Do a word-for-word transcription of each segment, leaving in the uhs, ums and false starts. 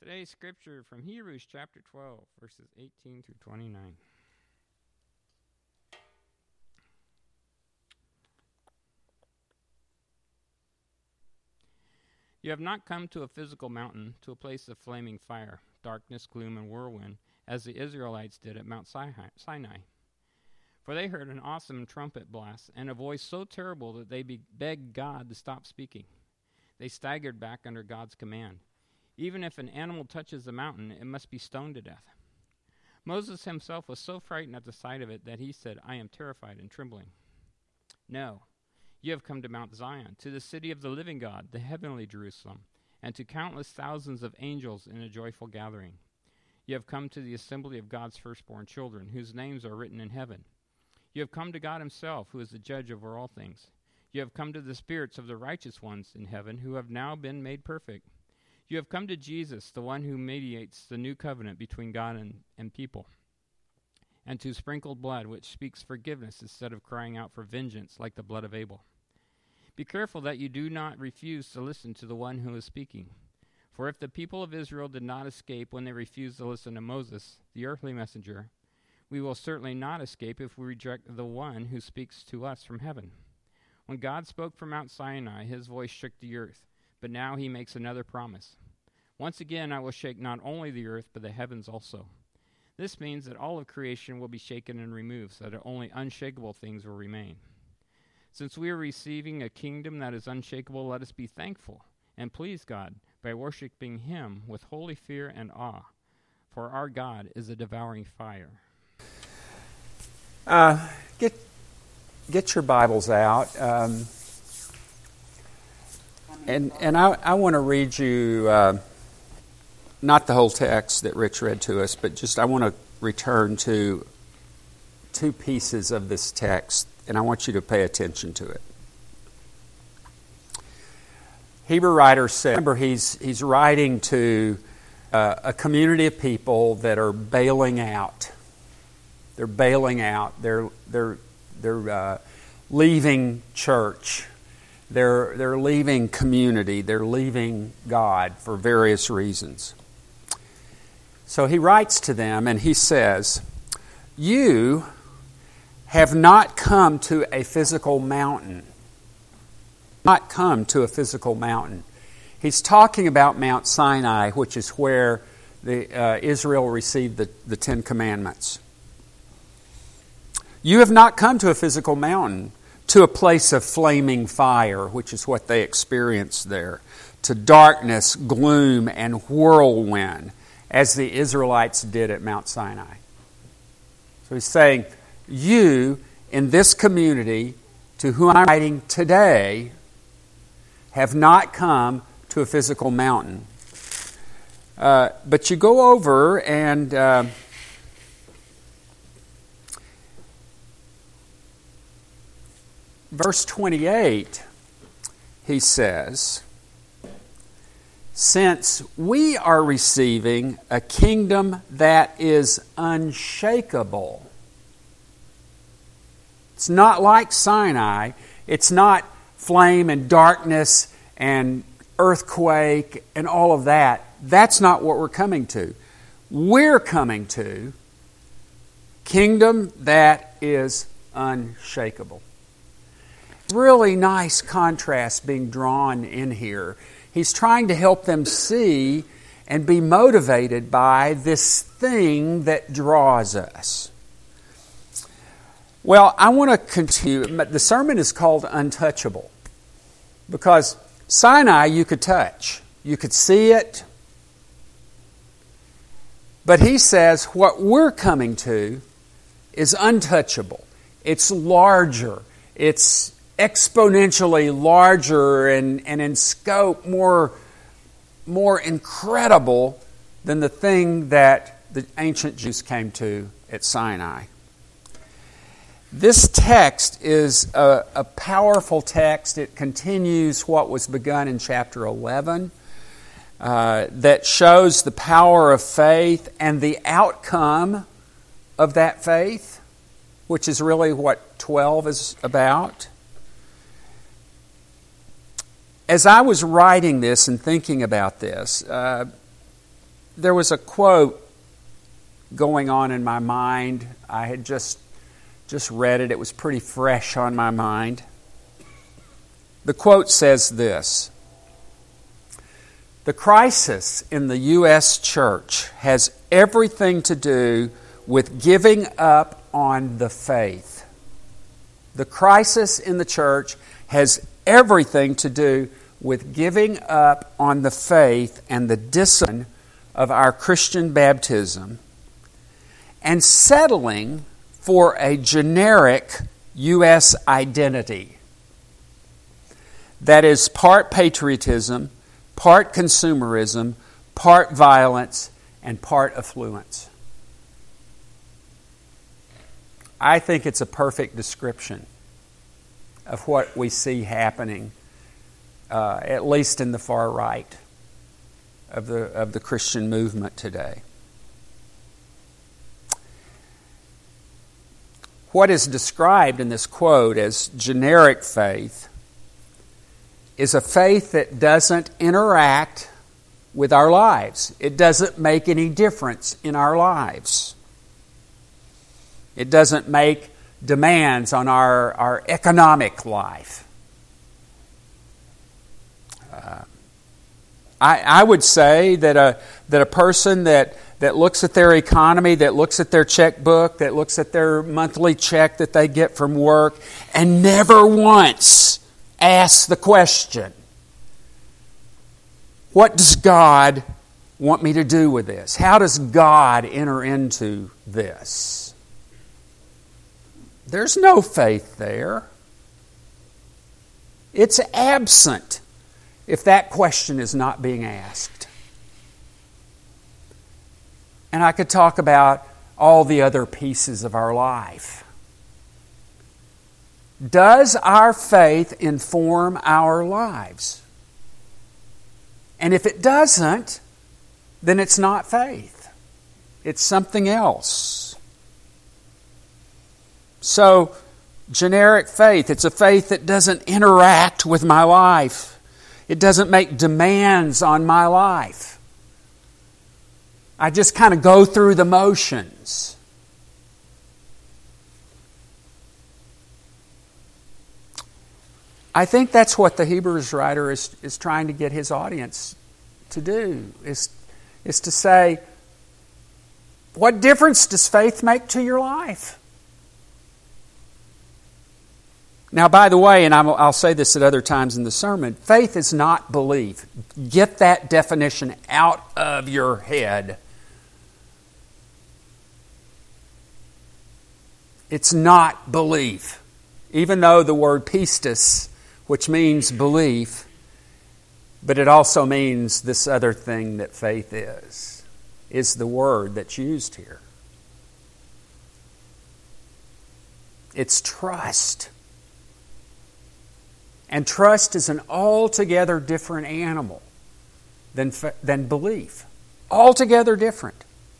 Today's scripture from Hebrews chapter twelve, verses eighteen through twenty-nine. You have not come to a physical mountain, to a place of flaming fire, darkness, gloom, and whirlwind, as the Israelites did at Mount Sinai. For they heard an awesome trumpet blast, and a voice so terrible that they be- begged God to stop speaking. They staggered back under God's command. Even if an animal touches the mountain, it must be stoned to death. Moses himself was so frightened at the sight of it that he said, I am terrified and trembling. No, you have come to Mount Zion, to the city of the living God, the heavenly Jerusalem, and to countless thousands of angels in a joyful gathering. You have come to the assembly of God's firstborn children, whose names are written in heaven. You have come to God himself, who is the judge over all things. You have come to the spirits of the righteous ones in heaven, who have now been made perfect. You have come to Jesus, the one who mediates the new covenant between God and, and people, and to sprinkled blood, which speaks forgiveness instead of crying out for vengeance like the blood of Abel. Be careful that you do not refuse to listen to the one who is speaking. For if the people of Israel did not escape when they refused to listen to Moses, the earthly messenger, we will certainly not escape if we reject the one who speaks to us from heaven. When God spoke from Mount Sinai, his voice shook the earth, but now he makes another promise. Once again I will shake not only the earth, but the heavens also. This means that all of creation will be shaken and removed, so that only unshakable things will remain. Since we are receiving a kingdom that is unshakable, let us be thankful and please God by worshiping him with holy fear and awe, for our God is a devouring fire. Uh, get get your Bibles out, um, and and I, I want to read you uh, not the whole text that Rich read to us, but just I want to return to two pieces of this text, and I want you to pay attention to it. Hebrew writer said, remember he's he's writing to uh, a community of people that are bailing out. They're bailing out. They're they're they're uh, leaving church. They're they're leaving community. They're leaving God for various reasons. So he writes to them and he says, "You have not come to a physical mountain. Not come to a physical mountain." He's talking about Mount Sinai, which is where the uh, Israel received the, the Ten Commandments. You have not come to a physical mountain, to a place of flaming fire, which is what they experienced there, to darkness, gloom, and whirlwind, as the Israelites did at Mount Sinai. So he's saying, you in this community to whom I'm writing today have not come to a physical mountain. Uh, but you go over and uh, verse twenty-eight, he says, since we are receiving a kingdom that is unshakable. It's not like Sinai. It's not flame and darkness and earthquake and all of that. That's not what we're coming to. We're coming to kingdom that is unshakable. Really nice contrast being drawn in here. He's trying to help them see and be motivated by this thing that draws us. Well, I want to continue. The sermon is called Untouchable because Sinai you could touch. You could see it. But he says what we're coming to is untouchable. It's larger. It's exponentially larger and, and in scope more, more incredible than the thing that the ancient Jews came to at Sinai. This text is a, a powerful text. It continues what was begun in chapter eleven uh, that shows the power of faith and the outcome of that faith, which is really what twelve is about. As I was writing this and thinking about this, uh, there was a quote going on in my mind. I had just just read it. It was pretty fresh on my mind. The quote says this: "The crisis in the U S church has everything to do with giving up on the faith." The crisis in the church has everything to do with giving up on the faith and the discipline of our Christian baptism and settling for a generic U S identity that is part patriotism, part consumerism, part violence, and part affluence. I think it's a perfect description of what we see happening, uh, at least in the far right of the of the Christian movement today. What is described in this quote as generic faith is a faith that doesn't interact with our lives. It doesn't make any difference in our lives. It doesn't make demands on our, our economic life. Uh, I, I would say that a that a person that, that looks at their economy, that looks at their checkbook, that looks at their monthly check that they get from work, and never once asks the question, what does God want me to do with this? How does God enter into this? There's no faith there. It's absent if that question is not being asked. And I could talk about all the other pieces of our life. Does our faith inform our lives? And if it doesn't, then it's not faith. It's something else. So, generic faith, it's a faith that doesn't interact with my life. It doesn't make demands on my life. I just kind of go through the motions. I think that's what the Hebrews writer is, is trying to get his audience to do, is, is to say, what difference does faith make to your life? Now, by the way, and I'll, I'll say this at other times in the sermon, faith is not belief. Get that definition out of your head. It's not belief. Even though the word pistis, which means belief, but it also means this other thing that faith is, is the word that's used here. It's trust. And trust is an altogether different animal than, than belief. Altogether different.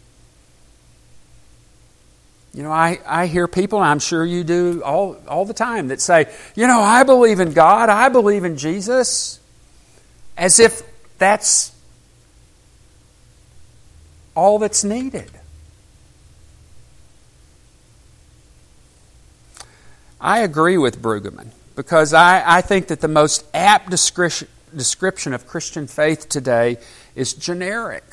You know, I, I hear people, and I'm sure you do all, all the time, that say, you know, I believe in God, I believe in Jesus, as if that's all that's needed. I agree with Brueggemann, because I, I think that the most apt description, description of Christian faith today is generic.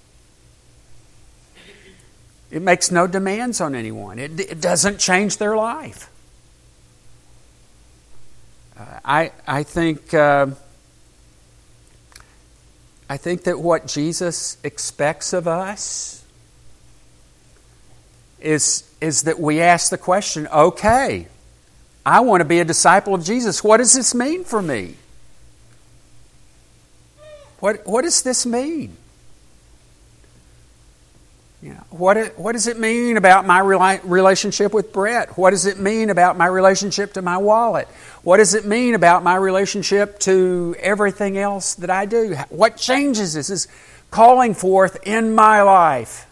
It makes no demands on anyone. It, it doesn't change their life. Uh, I I think uh, I think that what Jesus expects of us is is that we ask the question, okay, I want to be a disciple of Jesus. What does this mean for me? What what does this mean? You know, what what does it mean about my relationship with Brett? What does it mean about my relationship to my wallet? What does it mean about my relationship to everything else that I do? What changes is this calling forth in my life?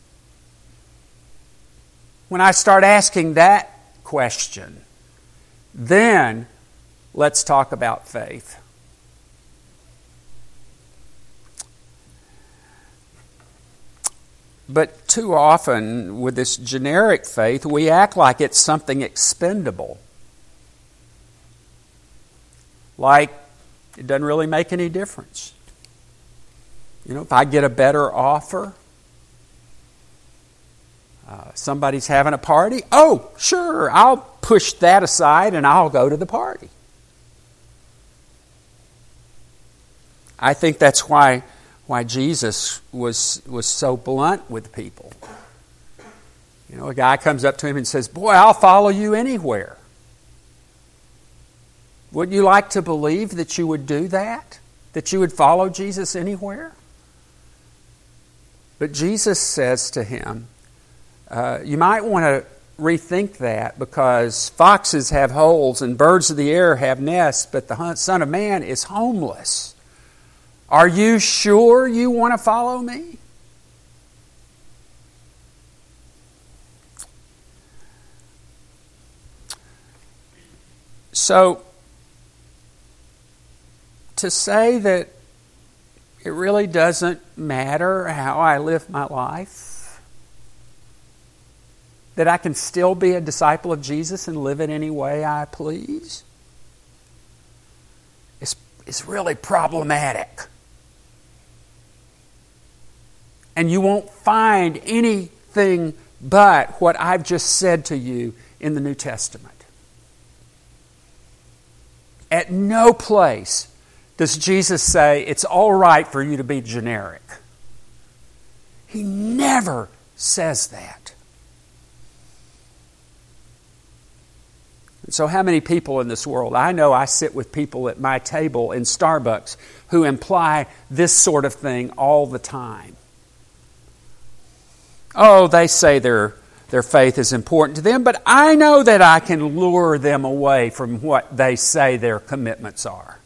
When I start asking that question, then let's talk about faith. but too often with this generic faith, we act like it's something expendable. Like it doesn't really make any difference. You know, if I get a better offer, uh, somebody's having a party, oh, sure, I'll push that aside and I'll go to the party. I think that's why why Jesus was was so blunt with people. You know, a guy comes up to him and says, "Boy, I'll follow you anywhere." Wouldn't you like to believe that you would do that? That you would follow Jesus anywhere? But Jesus says to him, uh, you might want to rethink that, because foxes have holes and birds of the air have nests, but the Son of Man is homeless. Are you sure you want to follow me? So, to say that it really doesn't matter how I live my life, that I can still be a disciple of Jesus and live it any way I please, is, is really problematic. And you won't find anything but what I've just said to you in the New Testament. At no place does Jesus say it's all right for you to be generic. He never says that. So how many people in this world? I know I sit with people at my table in Starbucks who imply this sort of thing all the time. Oh, they say their, their faith is important to them, but I know that I can lure them away from what they say their commitments are.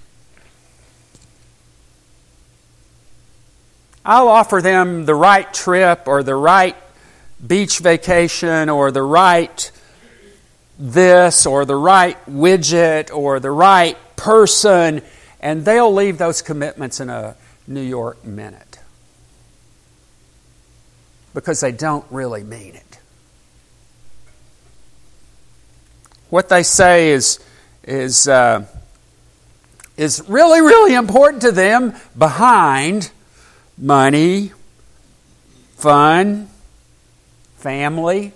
I'll offer them the right trip or the right beach vacation or the right this or the right widget or the right person, and they'll leave those commitments in a New York minute. Because they don't really mean it. What they say is, is, uh, is really, really important to them behind money, fun, family.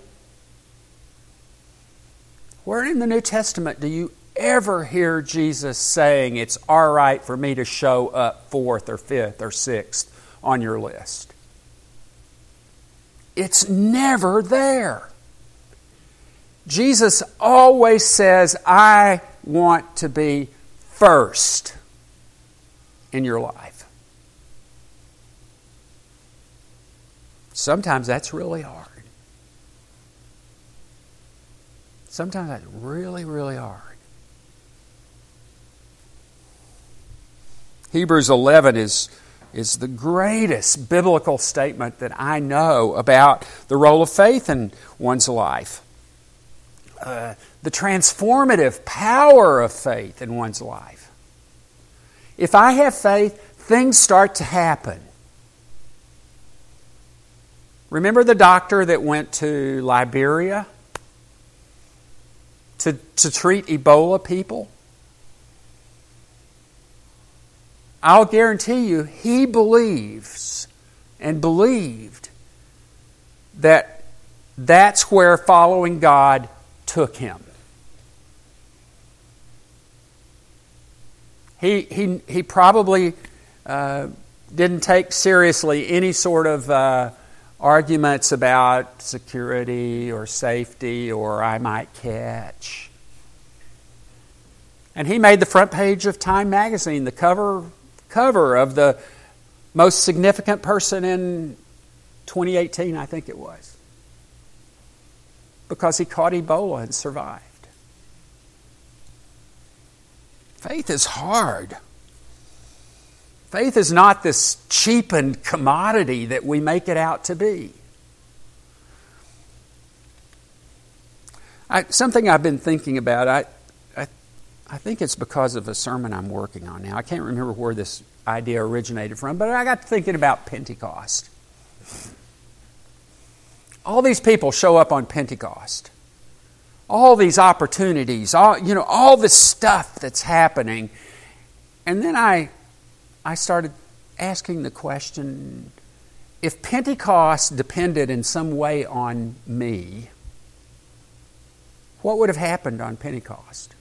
Where in the New Testament do you ever hear Jesus saying it's all right for me to show up fourth or fifth or sixth on your list? It's never there. Jesus always says, I want to be first in your life. Sometimes that's really hard. Sometimes that's really, really hard. Hebrews eleven is is the greatest biblical statement that I know about the role of faith in one's life. Uh, the transformative power of faith in one's life. If I have faith, things start to happen. Remember the doctor that went to Liberia to, to treat Ebola people? I'll guarantee you, he believes and believed that that's where following God took him. He he he probably uh, didn't take seriously any sort of uh, arguments about security or safety or I might catch. And he made the front page of Time magazine, the cover cover of the most significant person in twenty eighteen, I think it was. Because he caught Ebola and survived. Faith is hard. Faith is not this cheapened commodity that we make it out to be. I, something I've been thinking about, I, I, I think it's because of a sermon I'm working on now. I can't remember where this idea originated from, but I got thinking about Pentecost. all these people show up on Pentecost. All these opportunities, all, you know, all this stuff that's happening. And then I, I started asking the question, if Pentecost depended in some way on me, what would have happened on Pentecost?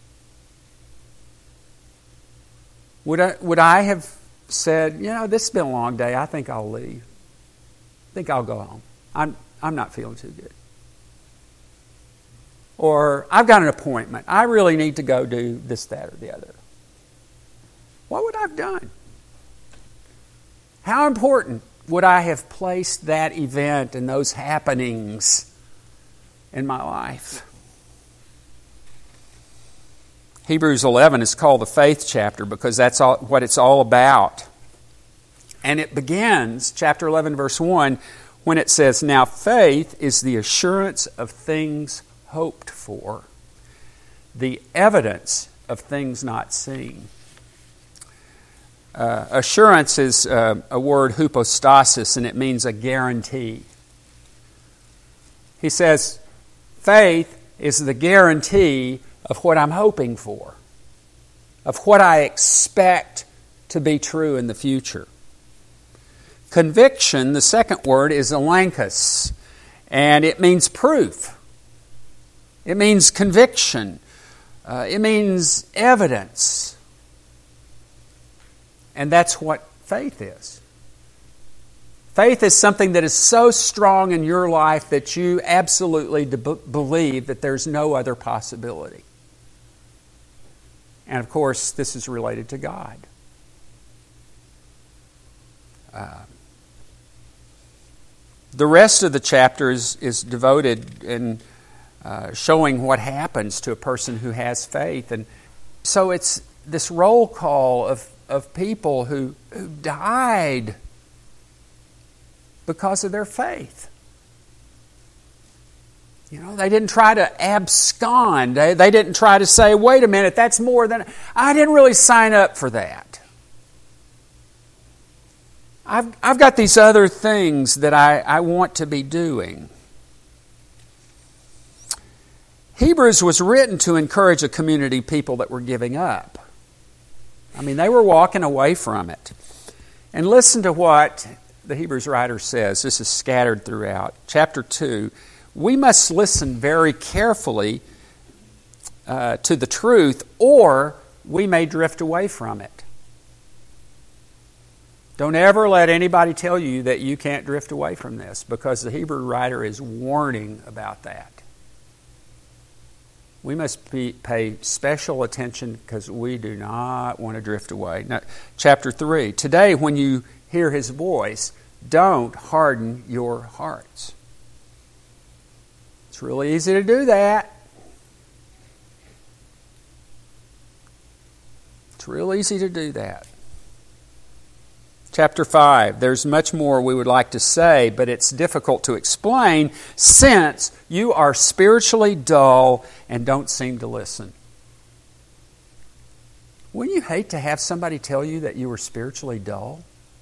Would I, would I have said, you know, this has been a long day, I think I'll leave. I think I'll go home. I'm, I'm not feeling too good. Or, I've got an appointment. I really need to go do this, that, or the other. What would I have done? How important would I have placed that event and those happenings in my life? Hebrews eleven is called the faith chapter because that's all, what it's all about. And it begins, chapter eleven, verse one, when it says, "Now faith is the assurance of things hoped for, the evidence of things not seen." Uh, assurance is uh, a word, hypostasis, and it means a guarantee. He says, faith is the guarantee of what I'm hoping for, of what I expect to be true in the future. Conviction, the second word, is elanchus, and it means proof. It means conviction. Uh, it means evidence. And that's what faith is. Faith is something that is so strong in your life that you absolutely de- believe that there's no other possibility. And of course, this is related to God. Uh, the rest of the chapter is, is devoted in uh, showing what happens to a person who has faith. And so it's this roll call of, of people who, who died because of their faith. You know, they didn't try to abscond. They, they didn't try to say, wait a minute, that's more than... I didn't really sign up for that. I've, I've got these other things that I, I want to be doing. Hebrews was written to encourage a community of people that were giving up. I mean, they were walking away from it. And listen to what the Hebrews writer says. This is scattered throughout. Chapter two. We must listen very carefully uh, to the truth, or we may drift away from it. Don't ever let anybody tell you that you can't drift away from this, because the Hebrew writer is warning about that. We must be, pay special attention because we do not want to drift away. Now, chapter three. Today, when you hear His voice, don't harden your hearts. It's really easy to do that. It's real easy to do that. Chapter five. There's much more we would like to say, but it's difficult to explain since you are spiritually dull and don't seem to listen. Wouldn't you hate to have somebody tell you that you were spiritually dull?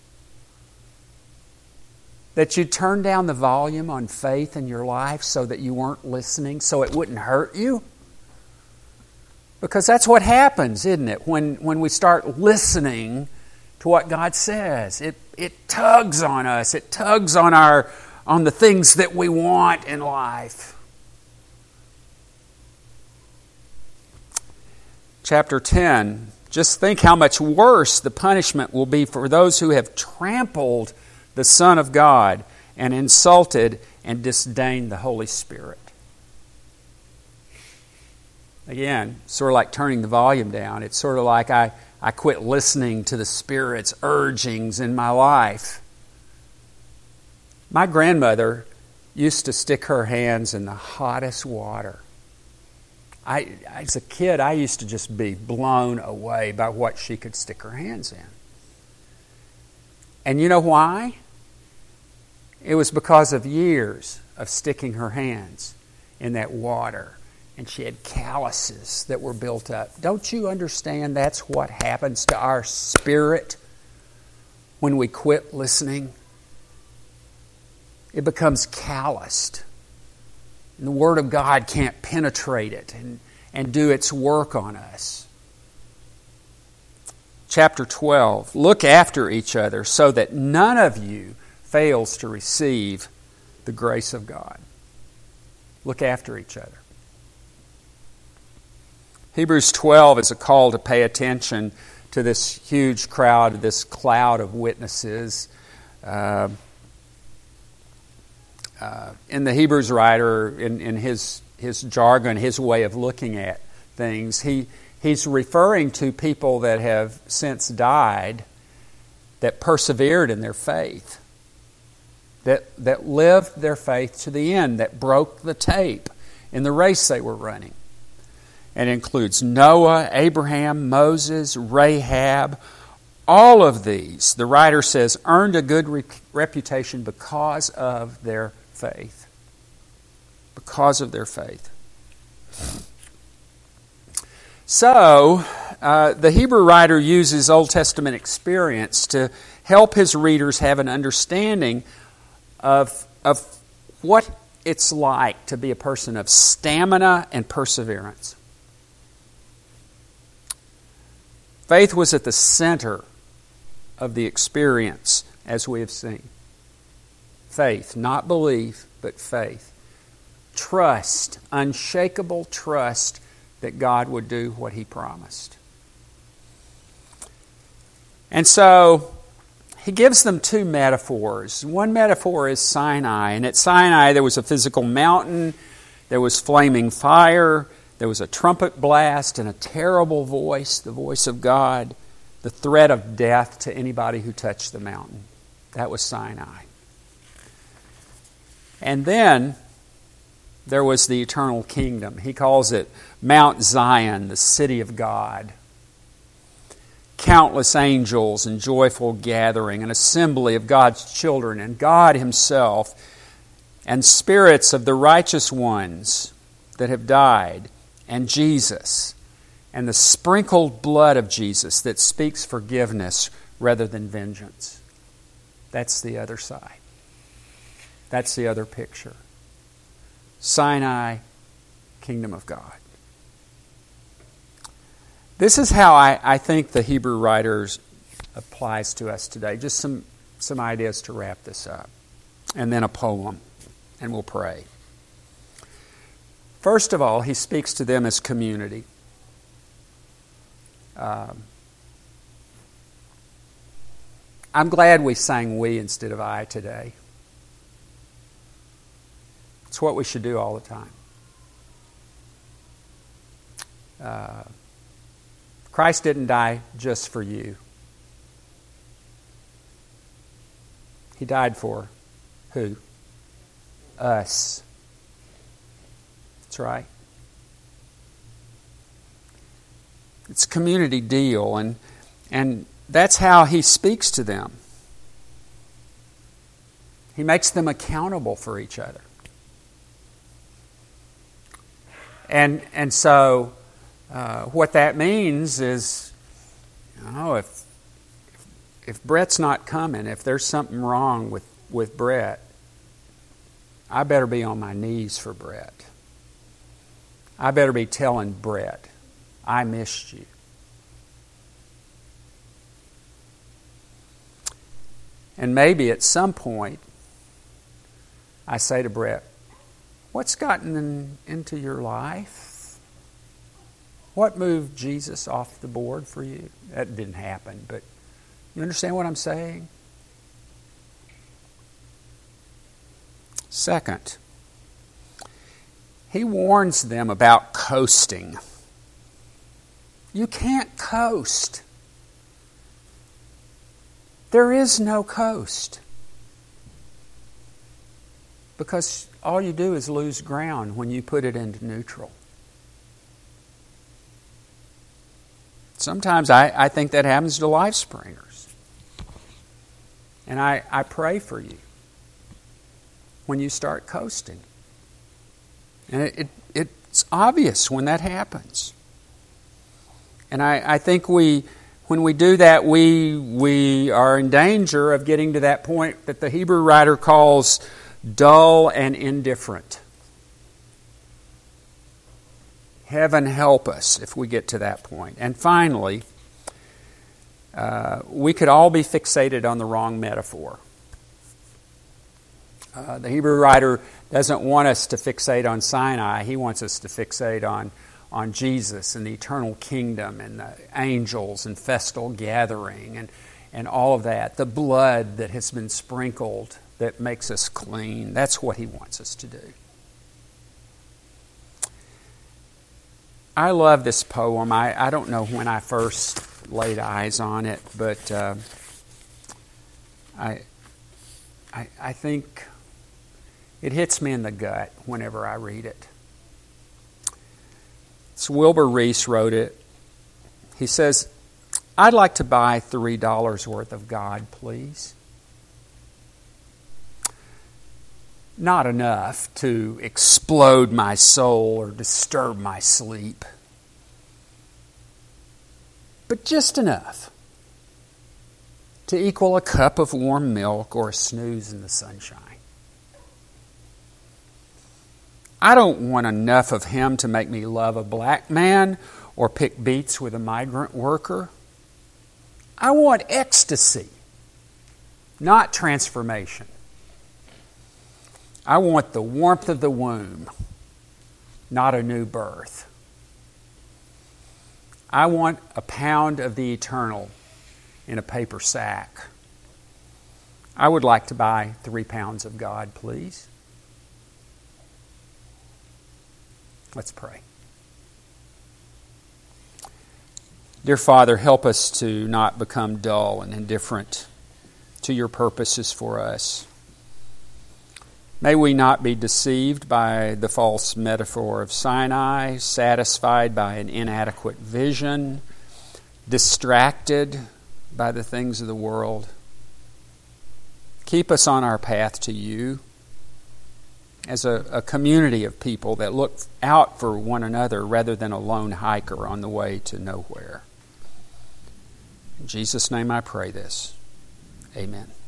That you turn down the volume on faith in your life so that you weren't listening, so it wouldn't hurt you? Because that's what happens, isn't it? When when we start listening to what God says, it it tugs on us. It tugs on our on the things that we want in life. Chapter ten. Just think how much worse the punishment will be for those who have trampled the Son of God and insulted and disdained the Holy Spirit. Again, sort of like turning the volume down. It's sort of like I, I quit listening to the Spirit's urgings in my life. My grandmother used to stick her hands in the hottest water. I, as a kid, I used to just be blown away by what she could stick her hands in. And you know why? It was because of years of sticking her hands in that water. And she had calluses that were built up. Don't you understand that's what happens to our spirit when we quit listening? it becomes calloused. And the Word of God can't penetrate it and, and do its work on us. Chapter twelve, look after each other so that none of you fails to receive the grace of God. Look after each other. Hebrews twelve is a call to pay attention to this huge crowd, this cloud of witnesses. Uh, uh, in the Hebrews writer, in, in his his jargon, his way of looking at things, he he's referring to people that have since died, that persevered in their faith, that that lived their faith to the end, that broke the tape in the race they were running. And includes Noah, Abraham, Moses, Rahab. All of these, the writer says, earned a good re- reputation because of their faith. Because of their faith. So, uh, the Hebrew writer uses Old Testament experience to help his readers have an understanding of, of what it's like to be a person of stamina and perseverance. Faith was at the center of the experience, as we have seen. Faith, not belief, but faith. Trust, unshakable trust that God would do what He promised. And so, he gives them two metaphors. One metaphor is Sinai, and at Sinai there was a physical mountain, there was flaming fire, there was a trumpet blast and a terrible voice, the voice of God, the threat of death to anybody who touched the mountain. That was Sinai. And then there was the eternal kingdom. He calls it Mount Zion, the city of God. Countless angels and joyful gathering, an assembly of God's children and God Himself, and spirits of the righteous ones that have died, and Jesus, and the sprinkled blood of Jesus that speaks forgiveness rather than vengeance. That's the other side. That's the other picture. Sinai, kingdom of God. This is how I, I think the Hebrew writers applies to us today. Just some, some ideas to wrap this up. And then a poem, and we'll pray. First of all, he speaks to them as community. Um, I'm glad we sang we instead of I today. It's what we should do all the time. Uh, Christ didn't die just for you. He died for who? Us. That's right. It's a community deal, and and that's how He speaks to them. He makes them accountable for each other. And and so uh, what that means is, you know, if, if if Brett's not coming, if there's something wrong with, with Brett, I better be on my knees for Brett. I better be telling Brett, I missed you. And maybe at some point, I say to Brett, what's gotten in, into your life? What moved Jesus off the board for you? That didn't happen, but you understand what I'm saying? Second, he warns them about coasting. You can't coast. There is no coast. Because all you do is lose ground when you put it into neutral. Sometimes I, I think that happens to life springers. And I, I pray for you when you start coasting. And it, it, it's obvious when that happens. And I, I think we, when we do that, we, we are in danger of getting to that point that the Hebrew writer calls dull and indifferent. Heaven help us if we get to that point. And finally, uh, we could all be fixated on the wrong metaphor. Uh, the Hebrew writer doesn't want us to fixate on Sinai. He wants us to fixate on, on Jesus and the eternal kingdom and the angels and festal gathering and, and all of that. The blood that has been sprinkled that makes us clean. That's what he wants us to do. I love this poem. I, I don't know when I first laid eyes on it, but uh, I, I I think it hits me in the gut whenever I read it. It's Wilbur Reese wrote it. He says, "I'd like to buy three dollars worth of God, please. Not enough to explode my soul or disturb my sleep, but just enough to equal a cup of warm milk or a snooze in the sunshine. I don't want enough of him to make me love a black man or pick beets with a migrant worker. I want ecstasy, not transformation. I want the warmth of the womb, not a new birth. I want a pound of the eternal in a paper sack. I would like to buy three pounds of God, please." Let's pray. Dear Father, help us to not become dull and indifferent to your purposes for us. May we not be deceived by the false metaphor of Sinai, satisfied by an inadequate vision, distracted by the things of the world. Keep us on our path to you as a, a community of people that look out for one another rather than a lone hiker on the way to nowhere. In Jesus' name I pray this. Amen.